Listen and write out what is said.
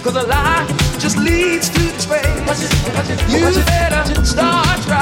'cause a lie just leads to disgrace. You better start right.